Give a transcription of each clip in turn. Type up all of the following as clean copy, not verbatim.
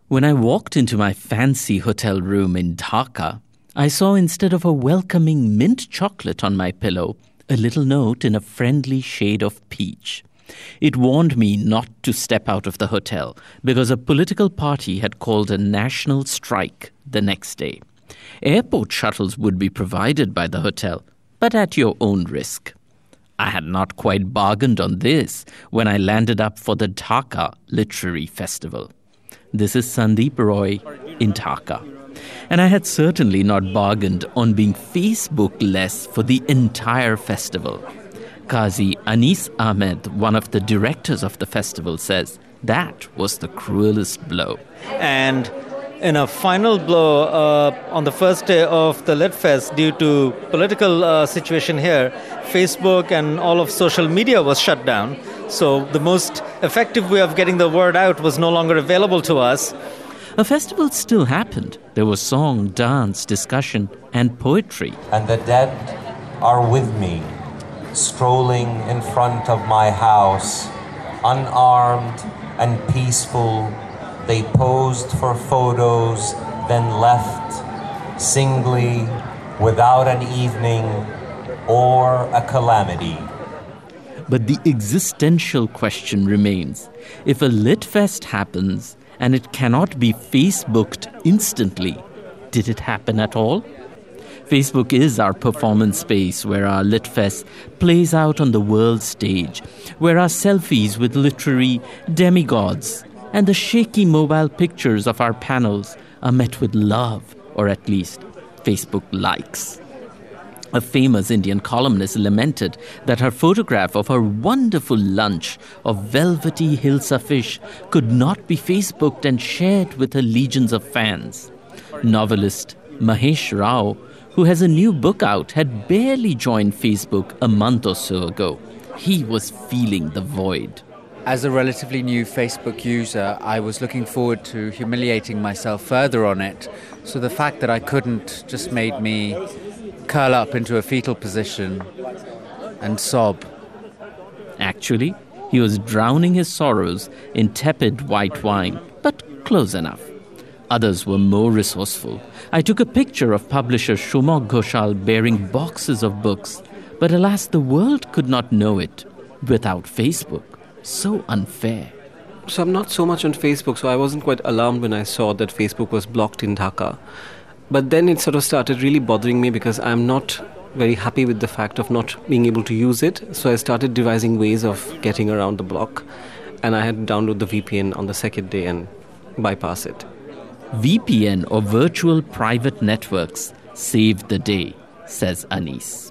When I walked into my fancy hotel room in Dhaka, I saw instead of a welcoming mint chocolate on my pillow, a little note in a friendly shade of peach. It warned me not to step out of the hotel because a political party had called a national strike the next day. Airport shuttles would be provided by the hotel, but at your own risk. I had not quite bargained on this when I landed up for the Dhaka Literary Festival. This is Sandeep Roy in Dhaka. And I had certainly not bargained on being Facebook-less for the entire festival. Qazi Anis Ahmed, one of the directors of the festival, says that was the cruelest blow. And in a final blow on the first day of the LitFest, due to political situation here, Facebook and all of social media was shut down. So the most effective way of getting the word out was no longer available to us. A festival still happened. There was song, dance, discussion, and poetry. And the dead are with me, strolling in front of my house, unarmed and peaceful. They posed for photos, then left, singly, without an evening or a calamity. But the existential question remains. If a LitFest happens and it cannot be Facebooked instantly, did it happen at all? Facebook is our performance space where our LitFest plays out on the world stage, where our selfies with literary demigods and the shaky mobile pictures of our panels are met with love, or at least Facebook likes. A famous Indian columnist lamented that her photograph of her wonderful lunch of velvety hilsa fish could not be Facebooked and shared with her legions of fans. Novelist Mahesh Rao, who has a new book out, had barely joined Facebook a month or so ago. He was feeling the void. As a relatively new Facebook user, I was looking forward to humiliating myself further on it. So the fact that I couldn't just made me curl up into a fetal position and sob. Actually, he was drowning his sorrows in tepid white wine, but close enough. Others were more resourceful. I took a picture of publisher Shumok Ghoshal bearing boxes of books, but alas, the world could not know it without Facebook. So unfair. So I'm not so much on Facebook, so I wasn't quite alarmed when I saw that Facebook was blocked in Dhaka. But then it sort of started really bothering me because I'm not very happy with the fact of not being able to use it. So I started devising ways of getting around the block. And I had to download the VPN on the second day and bypass it. VPN, or virtual private networks, saved the day, says Anis.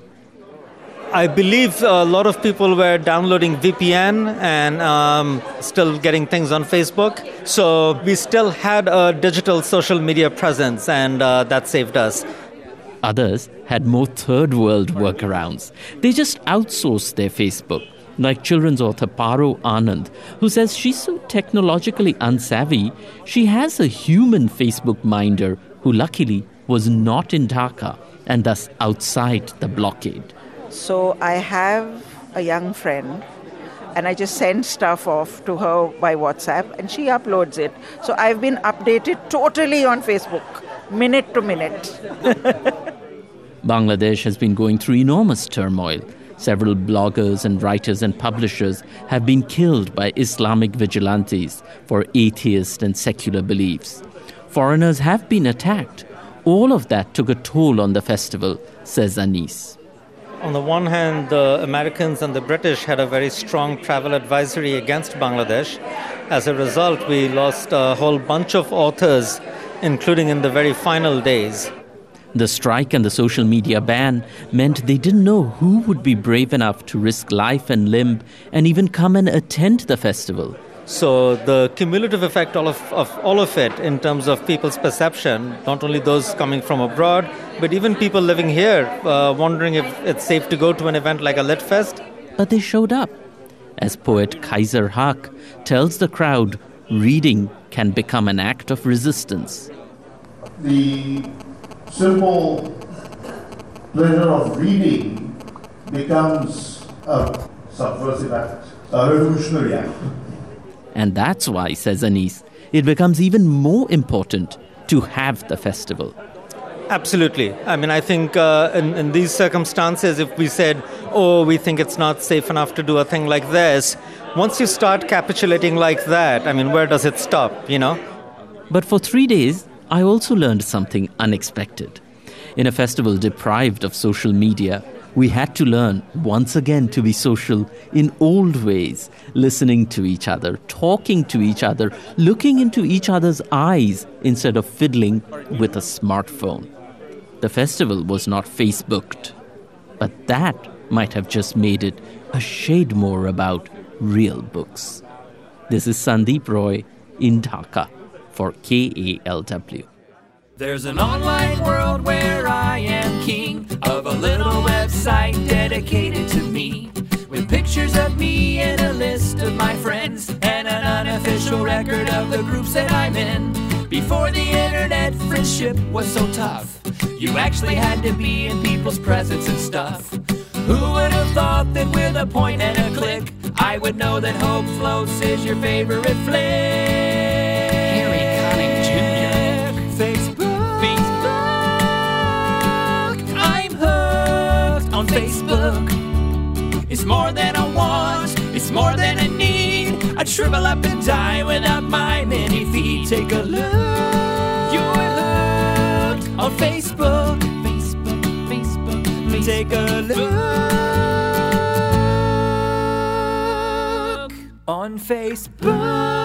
I believe a lot of people were downloading VPN and still getting things on Facebook. So we still had a digital social media presence, and that saved us. Others had more third world workarounds. They just outsourced their Facebook, like children's author Paro Anand, who says she's so technologically unsavvy, she has a human Facebook minder who luckily was not in Dhaka and thus outside the blockade. So I have a young friend and I just send stuff off to her by WhatsApp and she uploads it. So I've been updated totally on Facebook, minute to minute. Bangladesh has been going through enormous turmoil. Several bloggers and writers and publishers have been killed by Islamic vigilantes for atheist and secular beliefs. Foreigners have been attacked. All of that took a toll on the festival, says Anis. On the one hand, the Americans and the British had a very strong travel advisory against Bangladesh. As a result, we lost a whole bunch of authors, including in the very final days. The strike and the social media ban meant they didn't know who would be brave enough to risk life and limb and even come and attend the festival. So the cumulative effect of all of it in terms of people's perception, not only those coming from abroad, but even people living here, wondering if it's safe to go to an event like a LitFest. But they showed up. As poet Kaiser Haq tells the crowd, reading can become an act of resistance. The simple pleasure of reading becomes a subversive act, a revolutionary act. And that's why, says Anis, it becomes even more important to have the festival. Absolutely. I mean, I think in these circumstances, if we said, oh, we think it's not safe enough to do a thing like this, once you start capitulating like that, I mean, where does it stop, you know? But for 3 days, I also learned something unexpected. In a festival deprived of social media, we had to learn once again to be social in old ways, listening to each other, talking to each other, looking into each other's eyes instead of fiddling with a smartphone. The festival was not Facebooked, but that might have just made it a shade more about real books. This is Sandeep Roy in Dhaka for KALW. There's an online world where I am king of a little website dedicated to me, with pictures of me and a list of my friends and an unofficial record of the groups that I'm in. Before the internet, friendship was so tough. You actually had to be in people's presence and stuff. Who would have thought that with a point and a click, I would know that Hope Floats is your favorite flick? Harry Connick Jr. Facebook. I'm hooked on Facebook. It's more than a want, it's more than a need. I'd shrivel up and die without my mini feet. Take a look, you're hooked on Facebook. Take a look on Facebook.